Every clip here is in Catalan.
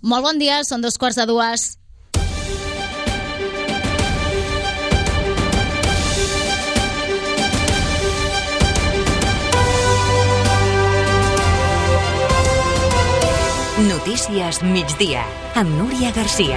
Molt bon dia, són 2:15. Notícies migdia, amb Núria Garcia.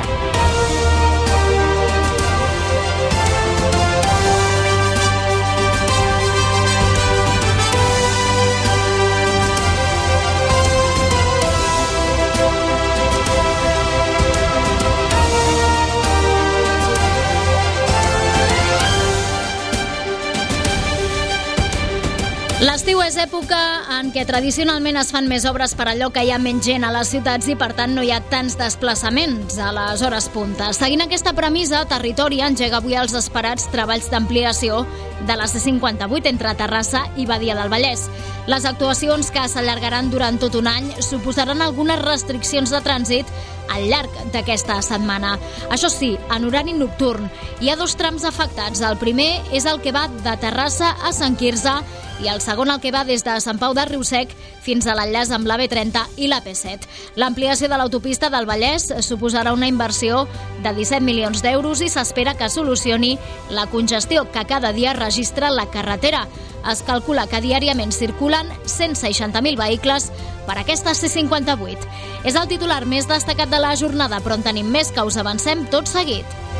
L'estiu és època en què tradicionalment es fan més obres per allò que hi ha menys gent a les ciutats i, per tant, no hi ha tants desplaçaments a les hores punta. Seguint aquesta premissa, Territori engega avui els esperats treballs d'ampliació de la C58 entre Terrassa i Badia del Vallès. Les actuacions, que s'allargaran durant tot un any, suposaran algunes restriccions de trànsit al llarg d'aquesta setmana. Això sí, en horari nocturn. Hi ha 2 trams afectats. El primer és el que va de Terrassa a Sant Quirze i el segon el que va des de Sant Pau de Riusec fins a l'enllaç amb la B30 i la P7. L'ampliació de l'autopista del Vallès suposarà una inversió de 17 milions d'euros i s'espera que solucioni la congestió que cada dia registra la carretera. Es calcula que diàriament circulen 160.000 vehicles per aquesta C58. És el titular més destacat de la jornada, però en tenim més que us avancem tot seguit.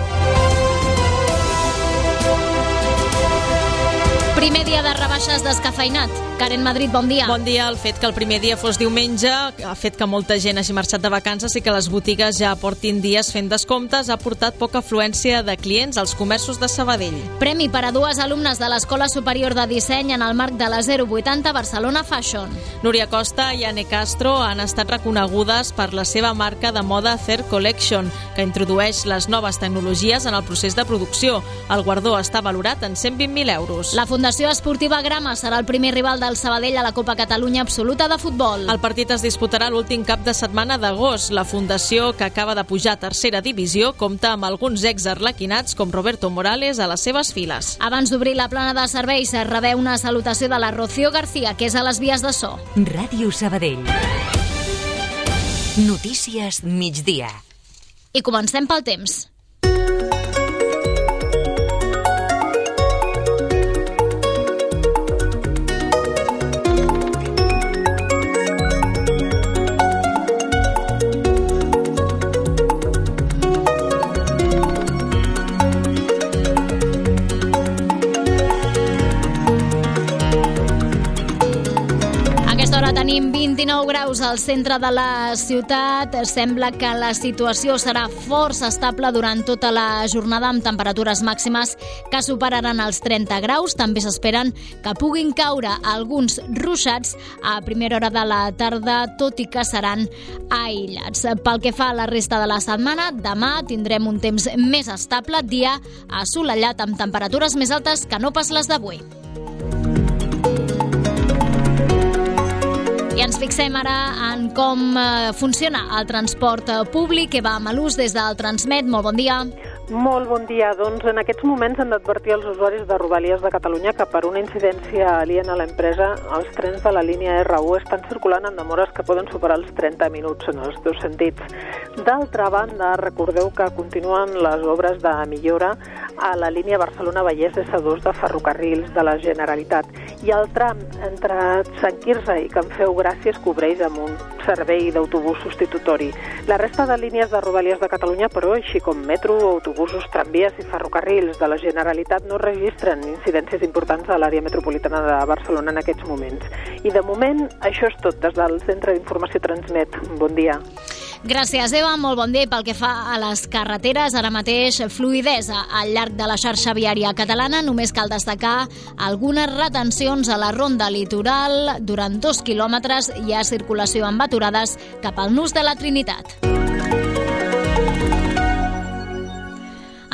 Primer dia de rebaixes descafeinat. Karen Madrid, bon dia. Bon dia. El fet que el primer dia fos diumenge ha fet que molta gent hagi marxat de vacances i que les botigues ja portin dies fent descomptes ha portat poca afluència de clients als comerços de Sabadell. Premi per a 2 alumnes de l'Escola Superior de Disseny en el marc de la 080 Barcelona Fashion. Núria Costa i Anne Castro han estat reconegudes per la seva marca de moda Third Collection, que introdueix les noves tecnologies en el procés de producció. El guardó està valorat en 120.000 euros. La Fundació Esportiva Grama serà el primer rival del Sabadell a la Copa Catalunya Absoluta de Futbol. El partit es disputarà l'últim cap de setmana d'agost. La fundació, que acaba de pujar a tercera divisió, compta amb alguns ex-arlequinats com Roberto Morales a les seves files. Abans d'obrir la plana de serveis, es rebé una salutació de la Rocío García, que és a les vies de so. Ràdio Sabadell. Notícies migdia. I comencem pel temps. Tenim 29 graus al centre de la ciutat. Sembla que la situació serà força estable durant tota la jornada, amb temperatures màximes que superaran els 30 graus. També s'esperen que puguin caure alguns ruixats a primera hora de la tarda, tot i que seran aïllats. Pel que fa a la resta de la setmana, demà tindrem un temps més estable, dia assolellat amb temperatures més altes que no pas les d'avui. I ens fixem ara en com funciona el transport públic. Eva Malús, des del Transmet, molt bon dia. Molt bon dia. Doncs en aquests moments han d'advertir els usuaris de Rodalies de Catalunya que per una incidència aliena a l'empresa, els trens de la línia R1 estan circulant amb demores que poden superar els 30 minuts en els 2 sentits. D'altra banda, recordeu que continuen les obres de millora a la línia Barcelona-Vallès S2 de Ferrocarrils de la Generalitat. I el tram entre Sant Quirze i Can Feu Gràcia es cobreix amb un servei d'autobús substitutori. La resta de línies de Rodalies de Catalunya, però, així com metro, autobusos, tramvies i ferrocarrils de la Generalitat, no registren incidències importants a l'àrea metropolitana de Barcelona en aquests moments. I de moment, això és tot des del Centre d'Informació Transmet. Bon dia. Gràcies, Eva. Molt bon dia. Pel que fa a les carreteres, ara mateix fluïdesa al llarg de la xarxa viària catalana. Només cal destacar algunes retencions a la ronda litoral. Durant 2 quilòmetres hi ha circulació amb aturades cap al Nus de la Trinitat.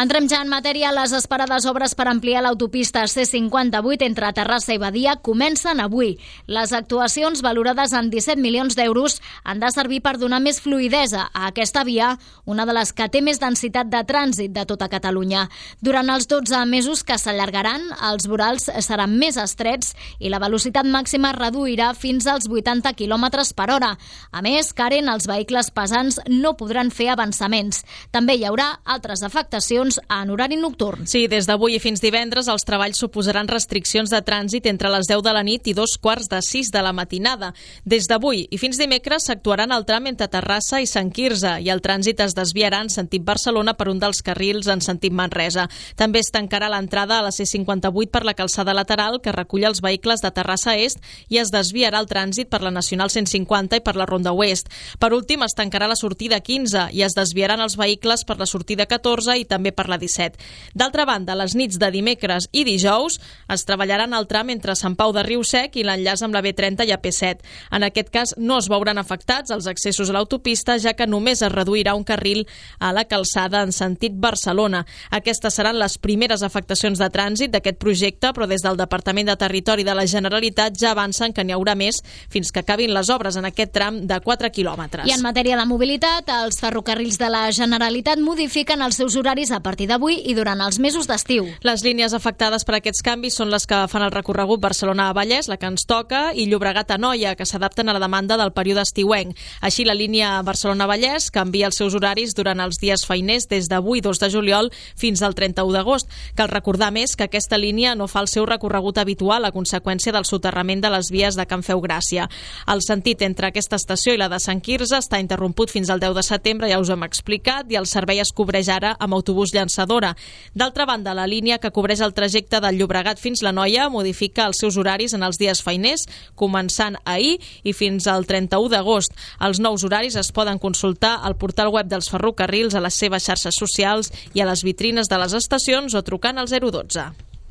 Entrem ja en matèria. Les esperades obres per ampliar l'autopista C58 entre Terrassa i Badia comencen avui. Les actuacions, valorades en 17 milions d'euros, han de servir per donar més fluïdesa a aquesta via, una de les que té més densitat de trànsit de tota Catalunya. Durant els 12 mesos que s'allargaran, els vorals seran més estrets i la velocitat màxima es reduirà fins als 80 km per hora. A més, Karen, els vehicles pesants no podran fer avançaments. També hi haurà altres afectacions en horari nocturn. Sí, des d'avui i fins divendres els treballs suposaran restriccions de trànsit entre les 10 de la nit i 2:45 de la matinada. Des d'avui i fins dimecres s'actuaran el tram entre Terrassa i Sant Quirze i el trànsit es desviarà en sentit Barcelona per un dels carrils en sentit Manresa. També es tancarà l'entrada a la C58 per la calçada lateral que recull els vehicles de Terrassa Est i es desviarà el trànsit per la Nacional 150 i per la Ronda Oest. Per últim, es tancarà la sortida 15 i es desviaran els vehicles per la sortida 14 i també per la 17. D'altra banda, les nits de dimecres i dijous es treballaran el tram entre Sant Pau de Riu-Sec i l'enllaç amb la B30 i AP7. En aquest cas no es veuran afectats els accessos a l'autopista, ja que només es reduirà un carril a la calçada en sentit Barcelona. Aquestes seran les primeres afectacions de trànsit d'aquest projecte, però des del Departament de Territori de la Generalitat ja avancen que n'hi haurà més fins que acabin les obres en aquest tram de 4 quilòmetres. I en matèria de mobilitat, els ferrocarrils de la Generalitat modifiquen els seus horaris a partir d'avui i durant els mesos d'estiu. Les línies afectades per aquests canvis són les que fan el recorregut Barcelona a Vallès, la que ens toca, i Llobregat a Noia, que s'adapten a la demanda del període estiuenc. Així, la línia Barcelona-Vallès canvia els seus horaris durant els dies feiners des d'avui, 2 de juliol, fins al 31 d'agost. Cal recordar més que aquesta línia no fa el seu recorregut habitual a conseqüència del soterrament de les vies de Can Feu Gràcia. El sentit entre aquesta estació i la de Sant Quirze està interromput fins al 10 de setembre, ja us ho hem explicat, i el servei es cobreix ara amb autobús llançadora. D'altra banda, la línia que cobreix el trajecte del Llobregat fins la Noia modifica els seus horaris en els dies feiners, començant ahir i fins al 31 d'agost. Els nous horaris es poden consultar al portal web dels ferrocarrils, a les seves xarxes socials i a les vitrines de les estacions o trucant al 012.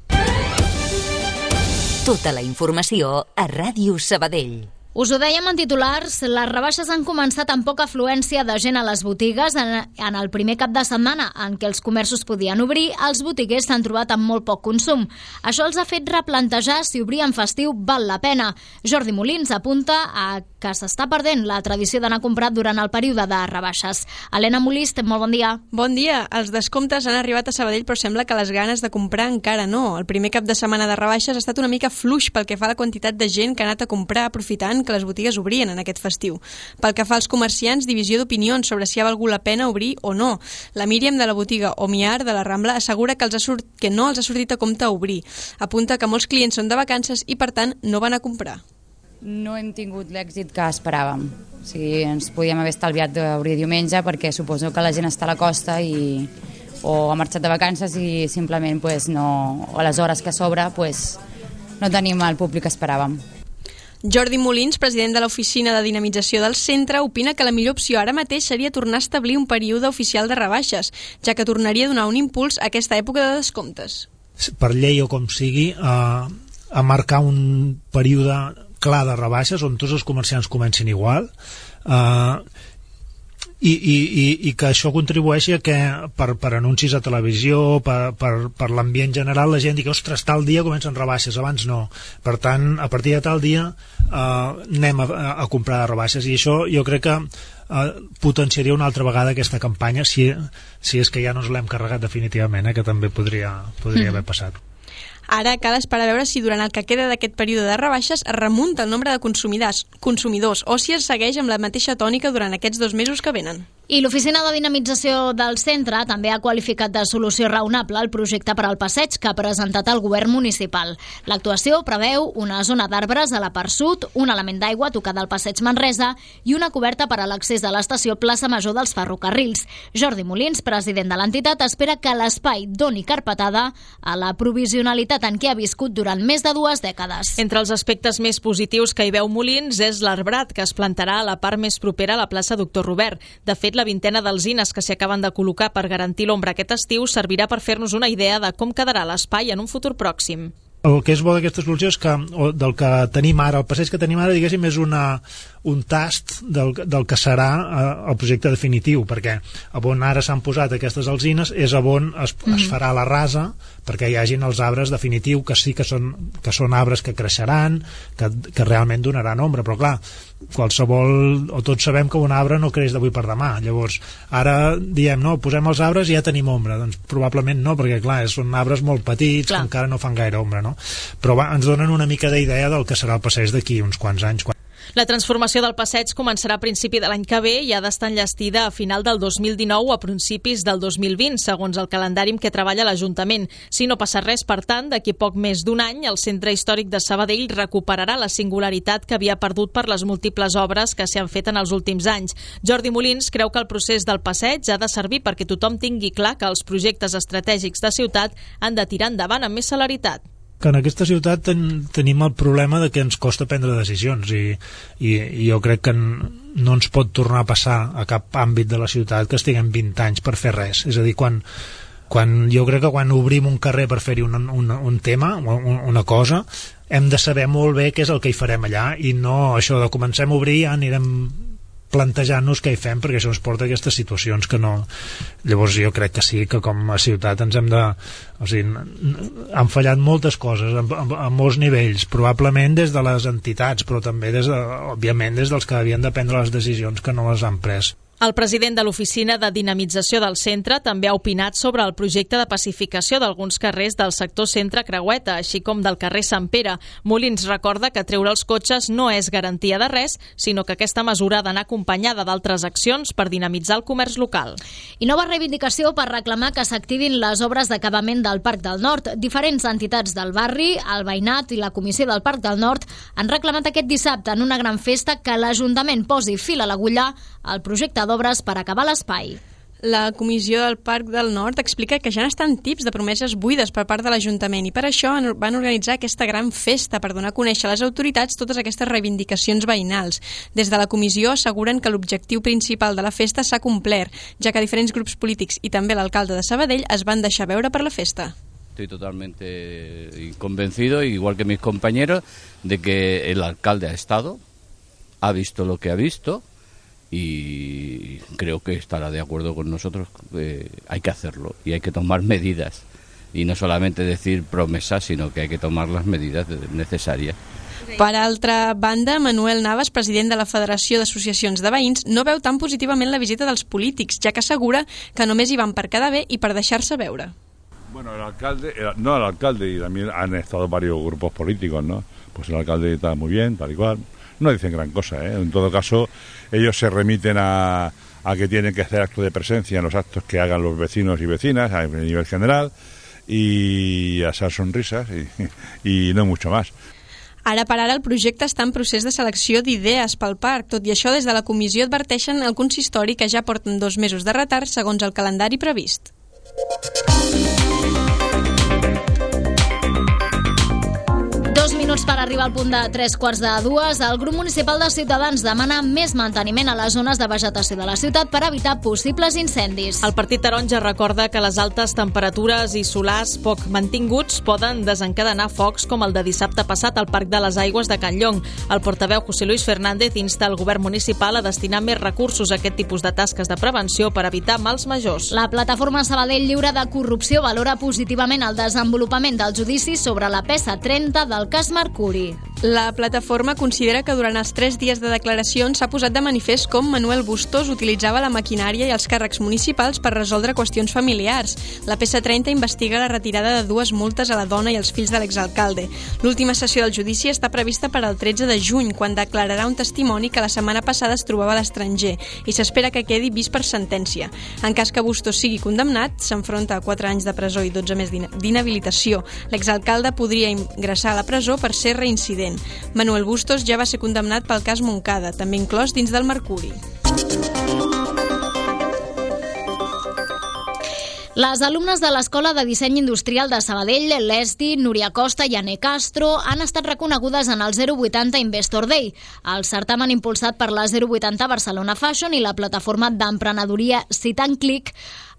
Tota la informació a Ràdio Sabadell. Us ho dèiem en titulars, les rebaixes han començat amb poca afluència de gent a les botigues. En el primer cap de setmana en què els comerços podien obrir, els botiguers s'han trobat amb molt poc consum. Això els ha fet replantejar si obrir en festiu val la pena. Jordi Molins apunta a que s'està perdent la tradició d'anar a comprar durant el període de rebaixes. Helena Molist, molt bon dia. Bon dia. Els descomptes han arribat a Sabadell, però sembla que les ganes de comprar encara no. El primer cap de setmana de rebaixes ha estat una mica fluix pel que fa a la quantitat de gent que ha anat a comprar aprofitant que les botigues obrien en aquest festiu. Pel que fa als comerciants, divisió d'opinions sobre si ha valgut la pena obrir o no. La Míriam de la botiga Omiar de la Rambla assegura que no els ha sortit a compte obrir. Apunta que molts clients són de vacances i, per tant, no van a comprar. No hem tingut l'èxit que esperàvem. O sigui, ens podíem haver estalviat d'obrir diumenge perquè suposo que la gent està a la costa o ha marxat de vacances i simplement no, a les hores que s'obre no tenim el públic que esperàvem. Jordi Molins, president de l'Oficina de Dinamització del Centre, opina que la millor opció ara mateix seria tornar a establir un període oficial de rebaixes, ja que tornaria a donar un impuls a aquesta època de descomptes. Per llei o com sigui, a marcar un període clar de rebaixes on tots els comerciants comencin igual, i que això contribueixi a que per anuncis a televisió, per l'ambient general, la gent digui, ostres, tal dia comencen rebaixes, abans no. Per tant, a partir de tal dia anem a comprar rebaixes, i això jo crec que potenciaria una altra vegada aquesta campanya, si és que ja no ens l'hem carregat definitivament, que també podria haver passat. Ara cal esperar a veure si durant el que queda d'aquest període de rebaixes es remunta el nombre de consumidors o si es segueix amb la mateixa tònica durant aquests 2 mesos que venen. I l'Oficina de Dinamització del Centre també ha qualificat de solució raonable el projecte per al passeig que ha presentat el govern municipal. L'actuació preveu una zona d'arbres a la part sud, un element d'aigua tocada al passeig Manresa i una coberta per a l'accés a l'estació Plaça Major dels Ferrocarrils. Jordi Molins, president de l'entitat, espera que l'espai doni carpetada a la provisionalitat en què ha viscut durant més de 2 dècades. Entre els aspectes més positius que hi veu Molins és l'arbrat que es plantarà a la part més propera a la plaça Doctor Robert. De fet, la vintena d'alzines que s'hi acaben de col·locar per garantir l'ombra aquest estiu servirà per fer-nos una idea de com quedarà l'espai en un futur pròxim. El que és bo d'aquesta solució és que del que tenim ara, el passeig que tenim ara, diguéssim, és una un tast del que serà el projecte definitiu, perquè on ara s'han posat aquestes alzines és on es farà la rasa perquè hi hagin els arbres definitiu, que sí que són arbres que creixeran, que realment donaran ombra, però clar, tots sabem que un arbre no creix d'avui per demà. Llavors, ara diem, no, posem els arbres i ja tenim ombra. Doncs probablement no, perquè clar, són arbres molt petits, que encara no fan gaire ombra, no? Però ens donen una mica d'idea del que serà el passeig d'aquí uns quants anys. La transformació del passeig començarà a principi de l'any que ve i ha d'estar enllestida a final del 2019 o a principis del 2020, segons el calendari amb què treballa l'Ajuntament. Si no passa res, per tant, d'aquí poc més d'un any, el Centre Històric de Sabadell recuperarà la singularitat que havia perdut per les múltiples obres que s'hi han fet en els últims anys. Jordi Molins creu que el procés del passeig ha de servir perquè tothom tingui clar que els projectes estratègics de ciutat han de tirar endavant amb més celeritat. Que en aquesta ciutat tenim el problema de que ens costa prendre decisions i jo crec que no ens pot tornar a passar a cap àmbit de la ciutat que estiguem 20 anys per fer res. És a dir, jo crec que quan obrim un carrer per fer-hi un tema, una cosa, hem de saber molt bé què és el que hi farem allà i no això de comencem a obrir ja anirem plantejant-nos què hi fem, perquè això ens porta a aquestes situacions que no... Llavors jo crec que sí, que com a ciutat ens hem de... O sigui, han fallat moltes coses a molts nivells, probablement des de les entitats, però també òbviament des dels que havien de prendre les decisions que no les han pres. El president de l'Oficina de Dinamització del Centre també ha opinat sobre el projecte de pacificació d'alguns carrers del sector Centre Creueta, així com del carrer Sant Pere. Molins recorda que treure els cotxes no és garantia de res, sinó que aquesta mesura ha d'anar acompanyada d'altres accions per dinamitzar el comerç local. I nova reivindicació per reclamar que s'activin les obres d'acabament del Parc del Nord. Diferents entitats del barri, el veïnat i la Comissió del Parc del Nord han reclamat aquest dissabte en una gran festa que l'Ajuntament posi fil a l'agulla al projecte d'obres per acabar l'espai. La Comissió del Parc del Nord explica que ja n'estan tips de promeses buides per part de l'Ajuntament i per això van organitzar aquesta gran festa per donar a conèixer a les autoritats totes aquestes reivindicacions veïnals. Des de la comissió asseguren que l'objectiu principal de la festa s'ha complert, ja que diferents grups polítics i també l'alcalde de Sabadell es van deixar veure per la festa. Estoy totalmente convencido, igual que mis compañeros, de que el alcalde ha estado, ha visto lo que ha visto, y creo que estará de acuerdo con nosotros. Hay que hacerlo y hay que tomar medidas y no solamente decir promesas, sino que hay que tomar las medidas necesarias. Per altra banda, Manuel Navas, president de la Federació d'Associacions de Veïns, no veu tan positivament la visita dels polítics, ja que assegura que només hi van per quedar bé i per deixar-se veure. Bueno, el alcalde y también han estado varios grupos políticos, ¿no? Pues el alcalde está muy bien, tal y cual. No dicen gran cosa, ¿eh? En todo caso, ellos se remiten a que tienen que hacer actos de presencia en los actos que hagan los vecinos y vecinas a nivel general y hacer sonrisas y no mucho más. Ara per ara el projecte està en procés de selecció d'idees pel parc. Tot i això, des de la comissió adverteixen al consistori que ja porten 2 mesos de retard segons el calendari previst. 2 minuts per arribar al punt de 3:45. El grup municipal de Ciutadans demana més manteniment a les zones de vegetació de la ciutat per evitar possibles incendis. El Partit Taronja recorda que les altes temperatures i solars poc mantinguts poden desencadenar focs com el de dissabte passat al Parc de les Aigües de Can Llong. El portaveu José Luis Fernández insta el govern municipal a destinar més recursos a aquest tipus de tasques de prevenció per evitar mals majors. La plataforma Sabadell Lliure de Corrupció valora positivament el desenvolupament del judici sobre la peça 30 del cas Mercuri. La plataforma considera que durant els 3 dies de declaracions s'ha posat de manifest com Manuel Bustos utilitzava la maquinària i els càrrecs municipals per resoldre qüestions familiars. La PS30 investiga la retirada de 2 multes a la dona i als fills de l'exalcalde. L'última sessió del judici està prevista per al 13 de juny, quan declararà un testimoni que la setmana passada es trobava a l'estranger i s'espera que quedi vist per sentència. En cas que Bustos sigui condemnat, s'enfronta a 4 anys de presó i 12 més d'inhabilitació. L'exalcalde podria ingressar a la presó per ser reincident. Manuel Bustos ja va ser condemnat pel cas Montcada, també inclòs dins del Mercuri. Les alumnes de l'Escola de Disseny Industrial de Sabadell, l'ESDI, Núria Costa i Anne Castro, han estat reconegudes en el 080 Investor Day, el certamen impulsat per la 080 Barcelona Fashion i la plataforma d'emprenedoria Sit and Click,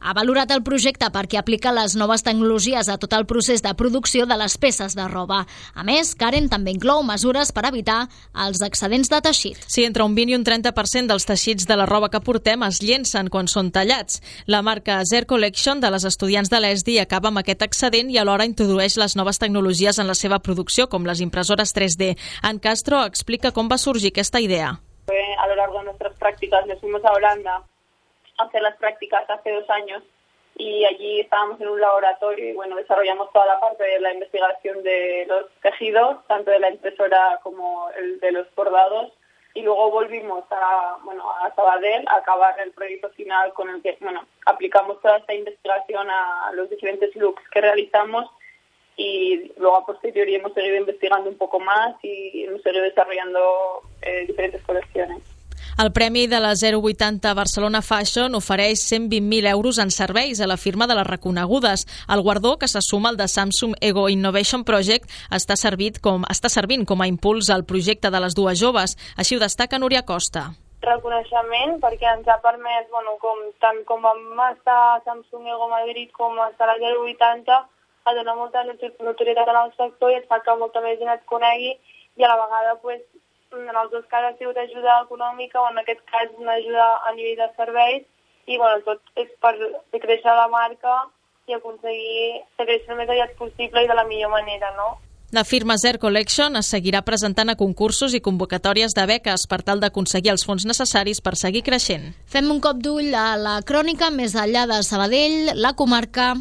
Ha valorat el projecte perquè aplica les noves tecnologies a tot el procés de producció de les peces de roba. A més, Karen també inclou mesures per evitar els excedents de teixit. Sí, entre un 20 i un 30% dels teixits de la roba que portem es llencen quan són tallats. La marca Zer Collection de les estudiants de l'ESDI acaba amb aquest excedent i alhora introdueix les noves tecnologies en la seva producció, com les impresores 3D. Ann Castro explica com va sorgir aquesta idea. A lo largo de nuestras prácticas nos fuimos a Holanda a hacer las prácticas hace 2 años y allí estábamos en un laboratorio y desarrollamos toda la parte de la investigación de los tejidos, tanto de la impresora como el de los bordados, y luego volvimos a Sabadell a acabar el proyecto final con el que aplicamos toda esta investigación a los diferentes looks que realizamos, y luego a posteriori hemos seguido investigando un poco más y hemos seguido desarrollando diferentes colecciones. El premi de la 080 Barcelona Fashion ofereix 120.000 euros en serveis a la firma de les reconegudes. El guardó, que se suma al de Samsung Ego Innovation Project, està servint com a impuls al projecte de les dues joves. Així ho destaca Núria Costa. Reconeixement perquè ens ha permès, tant com vam estar a Samsung Ego Madrid com a estar a la 080, a donar molta notorietat en el sector i ens fa que molta més gent et conegui, i a la vegada en els dos casos ha sigut ajuda econòmica, o en aquest cas una ajuda a nivell de serveis, i tot és per fer créixer la marca i aconseguir fer créixer el més aviat possible i de la millor manera, no? La firma Zer Collection es seguirà presentant a concursos i convocatòries de beques per tal d'aconseguir els fons necessaris per seguir creixent. Fem un cop d'ull a la crònica més enllà de Sabadell, la comarca.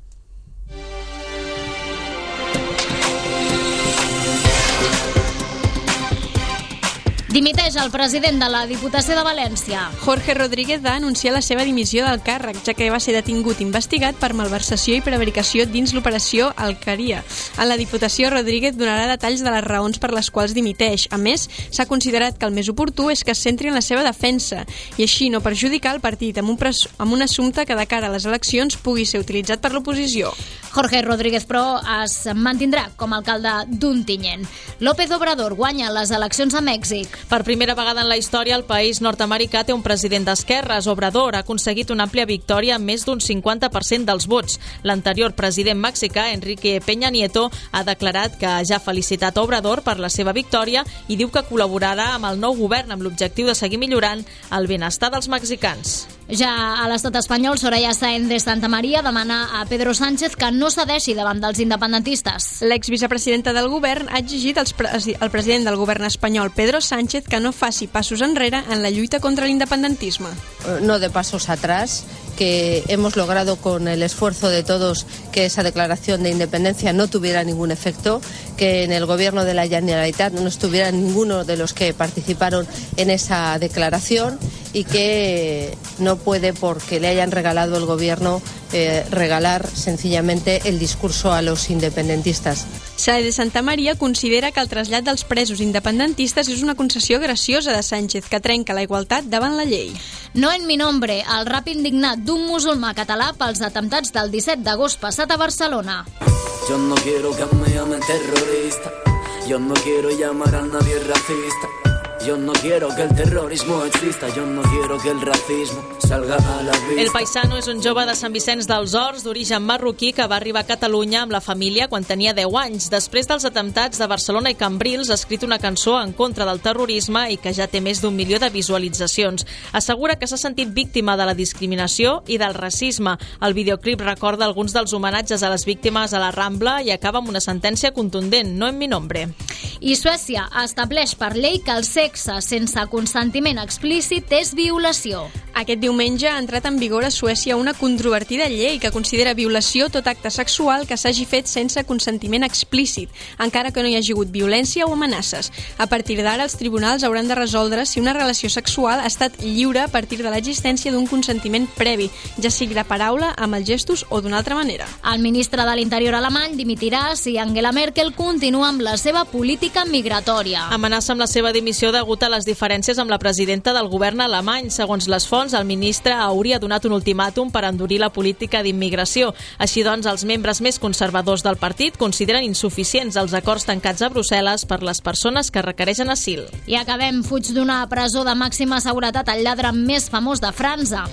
Dimiteix el president de la Diputació de València. Jorge Rodríguez va anunciar la seva dimissió del càrrec, ja que va ser detingut i investigat per malversació i prevaricació dins l'operació Alqueria. En la Diputació, Rodríguez donarà detalls de les raons per les quals dimiteix. A més, s'ha considerat que el més oportú és que es centri en la seva defensa i així no perjudicar el partit amb un assumpte que de cara a les eleccions pugui ser utilitzat per l'oposició. Jorge Rodríguez, però, es mantindrà com a alcalde d'Ontinyent. López Obrador guanya les eleccions a Mèxic. Per primera vegada en la història, el país nord-americà té un president d'esquerres. Obrador ha aconseguit una àmplia victòria amb més d'un 50% dels vots. L'anterior president mexicà, Enrique Peña Nieto, ha declarat que ja ha felicitat Obrador per la seva victòria i diu que col·laborarà amb el nou govern amb l'objectiu de seguir millorant el benestar dels mexicans. Ja a l'estat espanyol, Soraya Sáenz de Santamaría demana a Pedro Sánchez que no cedeixi davant dels independentistes. L'exvicepresidenta del govern ha exigit al president del govern espanyol, Pedro Sánchez, que no faci passos enrere en la lluita contra l'independentisme. No de pasos atrás, que hemos logrado con el esfuerzo de todos que esa declaración de independencia no tuviera ningún efecto, que en el gobierno de la Generalitat no estuviera ninguno de los que participaron en esa declaración y que no puede, porque le hayan regalado el gobierno, regalar sencillamente el discurso a los independentistas. Sáenz de Santamaría considera que el trasllat dels presos independentistes és una concessió graciosa de Sánchez que trenca la igualtat davant la llei. No en mi nombre, el rap indignat d'un musulmà català pels atemptats del 17 d'agost passat a Barcelona. Yo no quiero que me llamen terrorista, yo no quiero llamar a nadie racista. Yo no quiero que el terrorismo exista, yo no quiero que el racismo salga a la vista. El Paisano és un jove de Sant Vicenç dels Horts d'origen marroquí que va arribar a Catalunya amb la família quan tenia 10 anys. Després dels atemptats de Barcelona i Cambrils ha escrit una cançó en contra del terrorisme i que ja té més d'1 milió de visualitzacions. Assegura que s'ha sentit víctima de la discriminació i del racisme. El videoclip recorda alguns dels homenatges a les víctimes a la Rambla i acaba amb una sentència contundent, no en mi nombre. I Suècia estableix per llei que el sexe sense consentiment explícit és violació. Aquest diumenge ha entrat en vigor a Suècia una controvertida llei que considera violació tot acte sexual que s'hagi fet sense consentiment explícit, encara que no hi hagi hagut violència o amenaces. A partir d'ara, els tribunals hauran de resoldre si una relació sexual ha estat lliure a partir de l'existència d'un consentiment previ, ja sigui de paraula, amb els gestos o d'una altra manera. El ministre de l'Interior alemany dimitirà si Angela Merkel continua amb la seva política migratòria. Amenaça amb la seva dimissió degut a les diferències amb la presidenta del govern alemany. Segons les fonts, el ministre hauria donat un ultimàtum per endurir la política d'immigració. Així doncs, els membres més conservadors del partit consideren insuficients els acords tancats a Brussel·les per les persones que requereixen asil. I acabem. Fuig d'una presó de màxima seguretat el lladre més famós de França.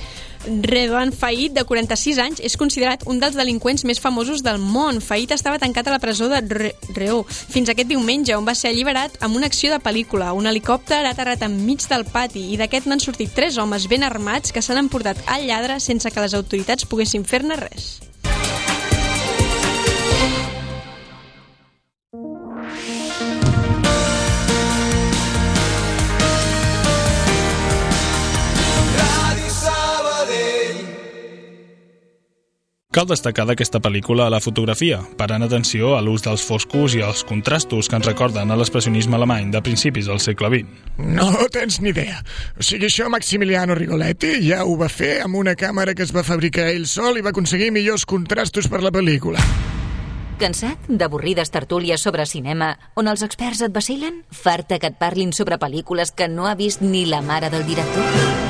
Redouane Faïd, de 46 anys, és considerat un dels delinqüents més famosos del món. Faïd estava tancat a la presó de Réau fins aquest diumenge, on va ser alliberat amb una acció de pel·lícula. Un helicòpter ha aterrat enmig del pati i d'aquest n'han sortit 3 homes ben armats que s'han emportat al lladre sense que les autoritats poguessin fer-ne res. Cal destacar d'aquesta pel·lícula la fotografia, parant atenció a l'ús dels foscos i els contrastos que ens recorden a l'expressionisme alemany de principis del segle XX. No tens ni idea. O sigui, això Maximiliano Rigoletti ja ho va fer amb una càmera que es va fabricar ell sol i va aconseguir millors contrastos per la pel·lícula. Cansat d'avorrides tertúlies sobre cinema on els experts et vacilen? Farta que et parlin sobre pel·lícules que no ha vist ni la mare del director?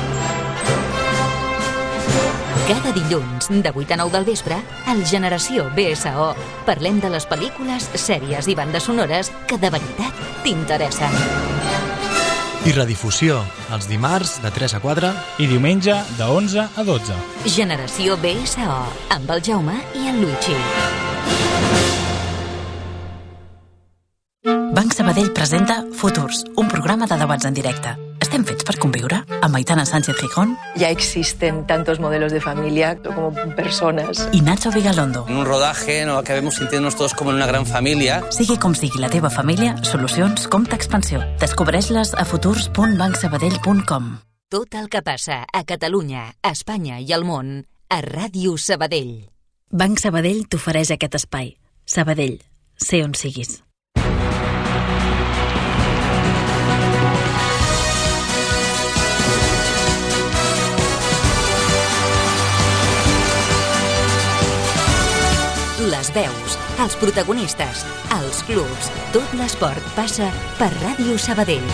Cada dilluns, de 8 a 9 del vespre, al Generació BSO, parlem de les pel·lícules, sèries i bandes sonores que de veritat t'interessen. I redifusió, els dimarts de 3 a 4 i diumenge de 11 a 12. Generació BSO, amb el Jaume i el Luigi. Banc Sabadell presenta Futurs, un programa de debats en directe. ¿Estem fets per conviure? Amb Aitana Sánchez Gijón. Ya existen tantos modelos de familia como personas. Y Nacho Vigalondo. En un rodaje no acabemos sintiéndonos todos como en una gran família. Sigui com sigui la teva família, solucions Compte Expansió. Descobreix-les a futurs.bancsabadell.com. Tot el que passa a Catalunya, a Espanya i al món a Ràdio Sabadell. Banc Sabadell t'ofereix aquest espai. Sabadell, sé on siguis. Les veus, els protagonistes, els clubs, tot l'esport passa per Ràdio Sabadell.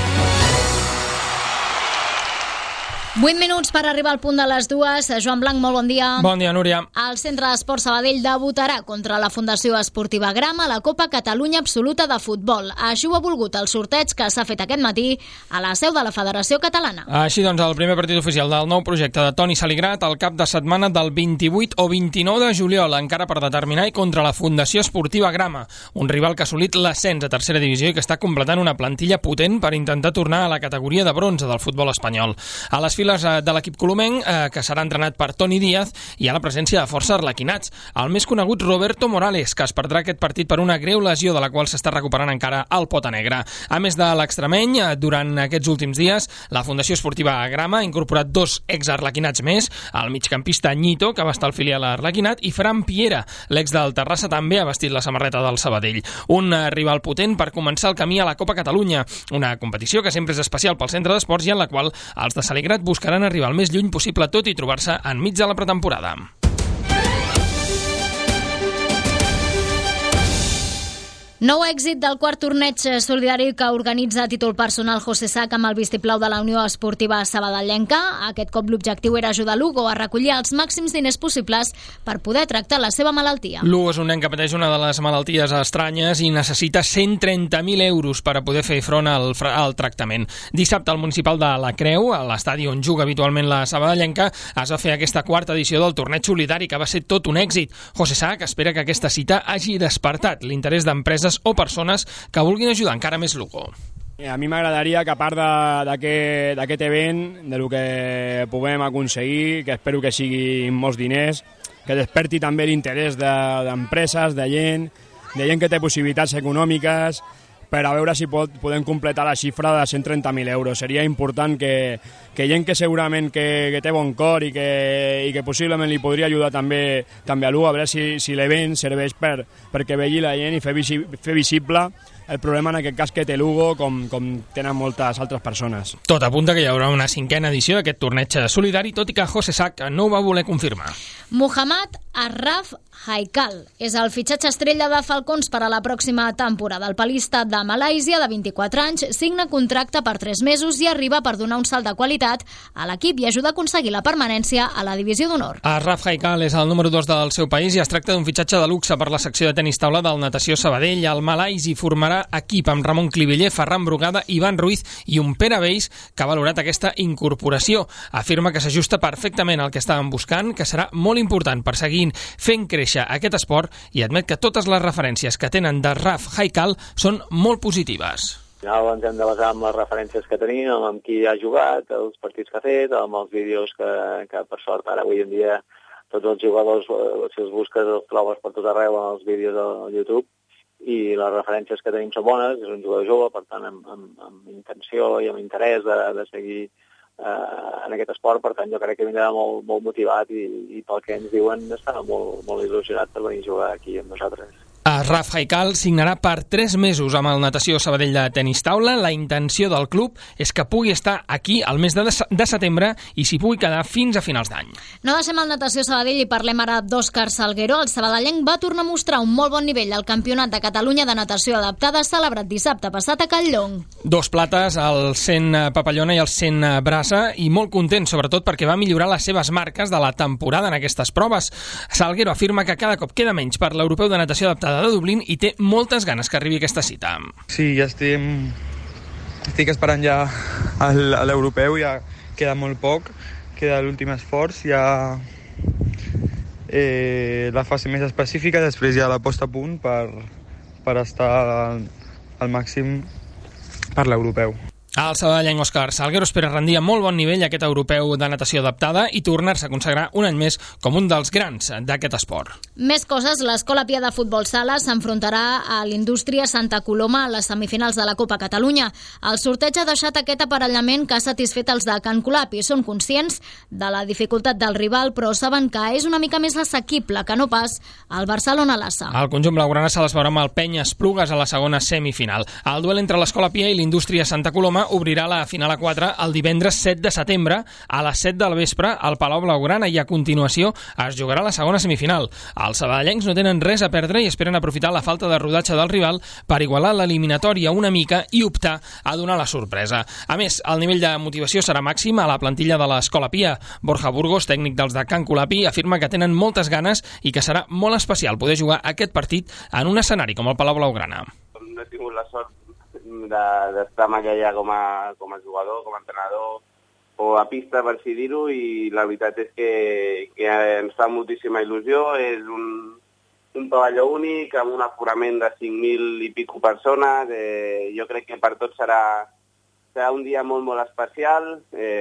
8 minuts per arribar al punt de les 2. Joan Blanc, molt bon dia. Bon dia, Núria. El Centre d'Esport Sabadell debutarà contra la Fundació Esportiva Grama a la Copa Catalunya Absoluta de Futbol. Així ho ha volgut el sorteig que s'ha fet aquest matí a la seu de la Federació Catalana. Així doncs, el primer partit oficial del nou projecte de Toni Saligrat al cap de setmana del 28 o 29 de juliol, encara per determinar, i contra la Fundació Esportiva Grama, un rival que ha assolit l'ascens a tercera divisió i que està completant una plantilla potent per intentar tornar a la categoria de bronze del futbol espanyol. A les files de l'equip colomenc, que serà entrenat per Toni Díaz, hi ha la presència de força arlequinats. El més conegut, Roberto Morales, que es perdrà aquest partit per una greu lesió de la qual s'està recuperant encara al Pota Negra. A més de l'extremeny, durant aquests últims dies, la Fundació Esportiva Grama ha incorporat 2 ex-arlequinats més, el migcampista Ñito, que va estar al filial arlequinat, i Fran Piera, l'ex del Terrassa, també ha vestit la samarreta del Sabadell. Un rival potent per començar el camí a la Copa Catalunya, una competició que sempre és especial pel centre d'esports i en la qual els de Saligrat buscaran arribar el més lluny possible tot i trobar-se enmig de la pretemporada. Nou èxit del quart torneig solidari que organitza a títol personal José Sac amb el vistiplau de la Unió Esportiva Sabadellenca. Aquest cop l'objectiu era ajudar Lugo a recollir els màxims diners possibles per poder tractar la seva malaltia. Lugo és un nen que pateix una de les malalties estranyes i necessita 130.000 euros per a poder fer front al tractament. Dissabte al municipal de La Creu, a l'estadi on juga habitualment la Sabadellenca, es va fer aquesta quarta edició del torneig solidari que va ser tot un èxit. José Sac espera que aquesta cita hagi despertat l'interès d'empreses o persones que vulguin ajudar encara més Lugo. A mi m'agradaria que a part d'aquest event, del que puguem aconseguir, que espero que siguin molts diners, que desperti també l'interès d'empreses, de gent que té possibilitats econòmiques, per a veure si podem completar la xifra de 130.000 euros. Seria important que gent que segurament que té bon cor i que possiblement li podria ajudar també a Lugo, a veure si l'event serveix perquè vegi la gent i fer visible el problema en aquest cas que té Lugo com tenen moltes altres persones. Tot apunta que hi haurà una 5a edició d'aquest torneig solidari, tot i que José Sac no ho va voler confirmar. Mohamed Arraf Haikal és el fitxatge estrella de Falcons per a la pròxima temporada. El palista de Malàisia, de 24 anys, signa contracte per 3 mesos i arriba per donar un salt de qualitat a l'equip i ajudar a aconseguir la permanència a la divisió d'honor. Arraf Haikal és el número 2 del seu país i es tracta d'un fitxatge de luxe per la secció de tenis taula del Natació Sabadell. El malaisi formarà cada equip, amb Ramon Cliviller, Ferran Brugada, Ivan Ruiz i un Pere Bells, que ha valorat aquesta incorporació. Afirma que s'ajusta perfectament al que estàvem buscant, que serà molt important per seguir fent créixer aquest esport, i admet que totes les referències que tenen de Raf Haikal són molt positives. Al final ens hem de basar en les referències que tenim, amb qui ha jugat, els partits que ha fet, amb els vídeos que per sort ara avui en dia tots els jugadors, si els busques, els trobes per tot arreu en els vídeos de YouTube, i les referències que tenim són bones. És un jugador jove, per tant, amb intenció i amb interès de seguir en aquest esport. Per tant, jo crec que vindrà molt motivat i pel que ens diuen està molt il·lusionat per venir a jugar aquí amb nosaltres. Raf Haikal signarà per 3 mesos amb el Natació Sabadell de tenis taula. La intenció del club és que pugui estar aquí al mes de setembre i s'hi pugui quedar fins a finals d'any. No deixem el Natació Sabadell i parlem ara d'Òscar Salguero. El sabadellenc va tornar a mostrar un molt bon nivell al Campionat de Catalunya de natació adaptada celebrat dissabte passat a Catlllong. 2 plates, el 100 papallona i el 100 braça, i molt content, sobretot perquè va millorar les seves marques de la temporada en aquestes proves. Salguero afirma que cada cop queda menys per l'Europeu de Natació Adaptada de Dublín i té moltes ganes que arribi aquesta cita. Sí, ja estic esperant ja a l'europeu, ja queda molt poc, queda l'últim esforç, ja la fase més específica, després ja la posta a punt per estar al màxim per l'europeu. El sabadellenc Òscar Salguero espera rendir a molt bon nivell aquest europeu de natació adaptada i tornar-se a consagrar un any més com un dels grans d'aquest esport. Més coses, l'Escola Pia de Futbol Sala s'enfrontarà a l'Indústria Santa Coloma a les semifinals de la Copa Catalunya. El sorteig ha deixat aquest aparellament que ha satisfet els de Can Colap i són conscients de la dificultat del rival, però saben que és una mica més assequible que no pas el Barcelona-Lassa. El conjunt blaugrana se les veurà amb el Penya Esplugues a la segona semifinal. El duel entre l'Escola Pia i l'Indústria Santa Coloma obrirà la final a 4 el divendres 7 de setembre a les 7 del vespre al Palau Blaugrana i a continuació es jugarà la segona semifinal. Els sabadellencs no tenen res a perdre i esperen aprofitar la falta de rodatge del rival per igualar l'eliminatòria una mica i optar a donar la sorpresa. A més, el nivell de motivació serà màxim a la plantilla de l'Escola Pia. Borja Burgos, tècnic dels de Can Colapi, afirma que tenen moltes ganes i que serà molt especial poder jugar aquest partit en un escenari com el Palau Blaugrana. No he tingut la sort d'estar amb aquella com a jugador, com a entrenador o a pista, per així dir-ho, i la veritat és que ens fa moltíssima il·lusió. És un pavelló únic amb un aforament de 5.000 i pico persones. Jo crec que per tots serà un dia molt especial.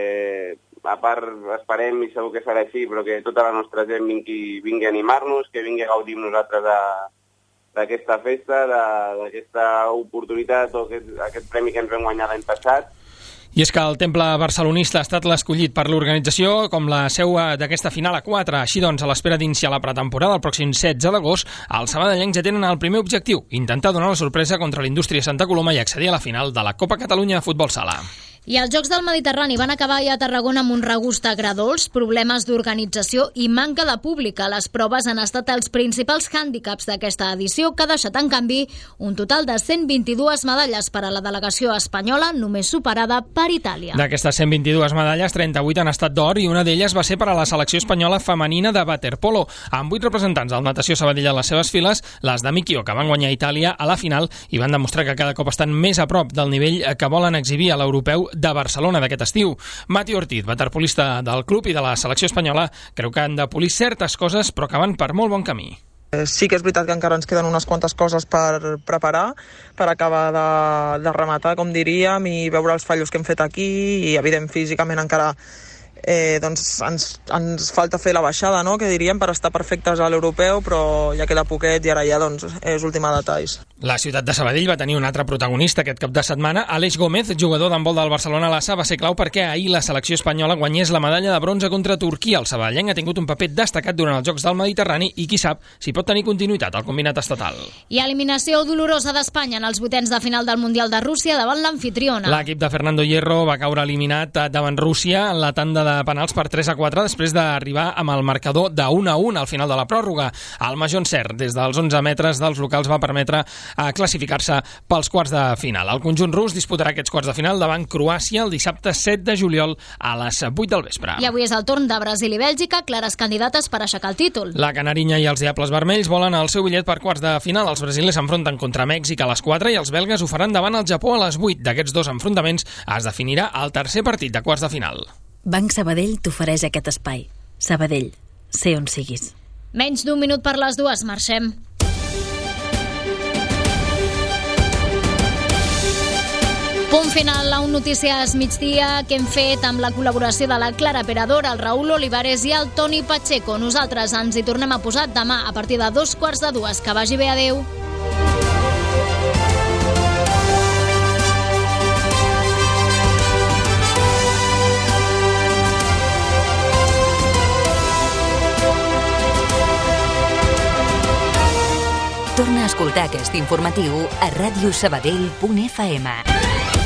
A part, esperem, i segur que serà així, però que tota la nostra gent vingui a animar-nos, que vingui a gaudir amb nosaltres d'aquesta festa, d'aquesta oportunitat o aquest premi que ens vam guanyar l'any passat. I és que el temple barcelonista ha estat l'escollit per l'organització com la seu d'aquesta final a 4. Així doncs, a l'espera d'iniciar la pretemporada el pròxim 16 d'agost, els sabadellencs ja tenen el primer objectiu, intentar donar la sorpresa contra l'Indústria Santa Coloma i accedir a la final de la Copa Catalunya de Futbol Sala. I els Jocs del Mediterrani van acabar ja a Tarragona amb un regust agredolç, problemes d'organització i manca de públic. Les proves han estat els principals hàndicaps d'aquesta edició, que ha deixat, en canvi, un total de 122 medalles per a la delegació espanyola, només superada per Itàlia. D'aquestes 122 medalles, 38 han estat d'or i una d'elles va ser per a la selecció espanyola femenina de waterpolo, amb 8 representants del Natació Sabadell a les seves files, les de Mikio, que van guanyar Itàlia a la final i van demostrar que cada cop estan més a prop del nivell que volen exhibir a l'europeu de Barcelona d'aquest estiu. Mati Ortiz, waterpolista del club i de la selecció espanyola, creu que han de polir certes coses però que van per molt bon camí. Sí que és veritat que encara ens queden unes quantes coses per preparar, per acabar de rematar, com diríem, i veure els fallos que hem fet aquí, i evident físicament encara doncs ens falta fer la baixada, no?, que diríem, per estar perfectes a l'europeu, però ja queda poquet i ara ja doncs, és última detalls. La ciutat de Sabadell va tenir un altre protagonista aquest cap de setmana. Aleix Gómez, jugador d'handbol del Barcelona-Lassa, va ser clau perquè ahir la selecció espanyola guanyés la medalla de bronze contra Turquia. El sabadellenc ha tingut un paper destacat durant els Jocs del Mediterrani i qui sap si pot tenir continuïtat al combinat estatal. I eliminació dolorosa d'Espanya en els vuitens de final del Mundial de Rússia davant l'amfitriona. L'equip de Fernando Hierro va caure eliminat davant Rússia en la tanda de penals per 3-4 després d'arribar amb el marcador de 1-1 al final de la pròrroga. El Major Encert, des dels 11 metres dels locals, va permetre classificar-se pels quarts de final. El conjunt rus disputarà aquests quarts de final davant Croàcia el dissabte 7 de juliol a les 8 del vespre. I avui és el torn de Brasil i Bèlgica, clares candidates per aixecar el títol. La Canarinya i els Diables Vermells volen el seu bitllet per quarts de final. Els brasilers s'enfronten contra Mèxic a les 4 i els belgues ho faran davant el Japó a les 8. D'aquests dos enfrontaments es definirà el tercer partit de quarts de final. Banc Sabadell t'ofereix aquest espai. Sabadell, sé on siguis. Menys d'un minut per les 2, marxem. Punt final a un Notícies Migdia que hem fet amb la col·laboració de la Clara Peradora, el Raül Olivares i el Toni Pacheco. Nosaltres ens hi tornem a posar demà a partir de 2:45. Que vagi bé, adeu. Torna a escoltar aquest informatiu a radiosabadell.fm.